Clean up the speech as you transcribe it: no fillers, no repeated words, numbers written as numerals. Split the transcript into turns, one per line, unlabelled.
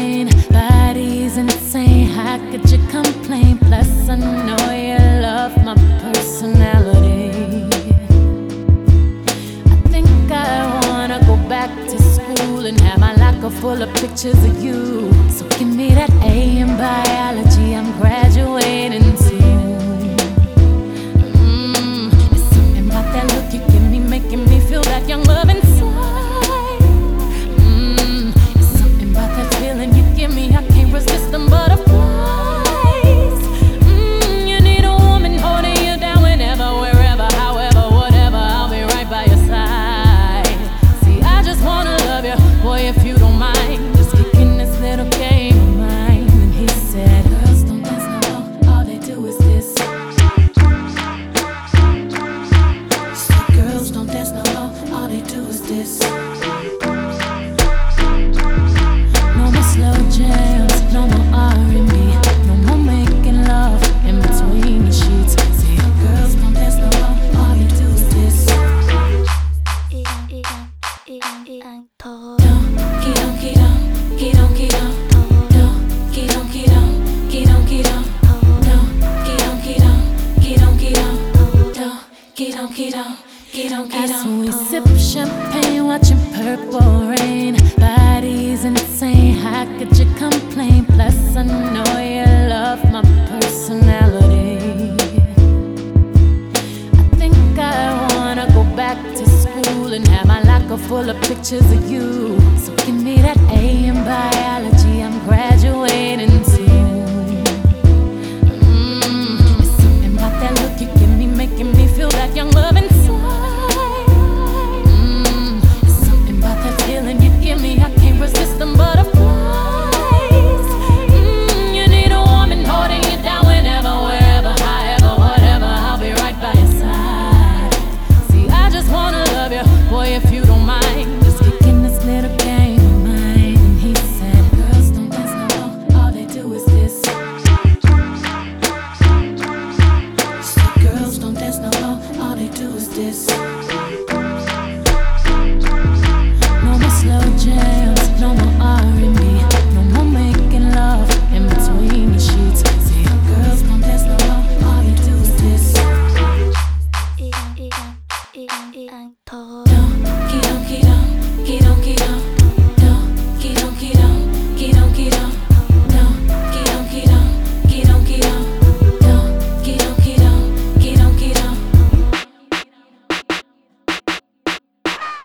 rain. Body's insane, how could you complain? Plus I know you love my personality. I think I wanna go back to school and have my locker full of pictures of you. So give me that A in biology, I'm graduating soon. It's something about that look you give me, making me feel that young love inside. It's something about that feeling you give me, I can't resist them butterflies. You need a woman holding you down whenever, wherever, however, whatever, I'll be right by your side. See, I just wanna love you, boy, if you don't mind, just kicking this little game of mine. And he said, girls don't dance no more, all they do is this. So girls don't dance no more, all they do is this. No more slow jams, no more R&B, no more making love in between the sheets. See, girls don't dance no more, all they do is this. Donkey donkey donkey donkey donkey donkey donkey donkey donkey donkey donkey donkey donkey. As we sip champagne, watching purple rain. Body's insane, how could you complain? Plus I know you love my personality. I think I wanna go back to school and have my locker full of pictures of you. So give me that A in biology.